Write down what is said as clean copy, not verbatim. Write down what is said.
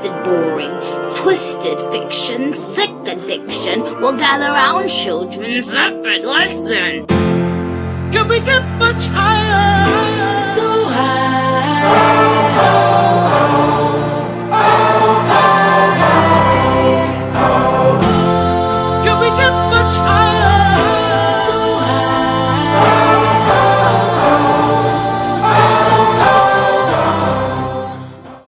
wasted boring, twisted fiction, sick addiction will gather round children's epic lesson. Can we get much higher? So high.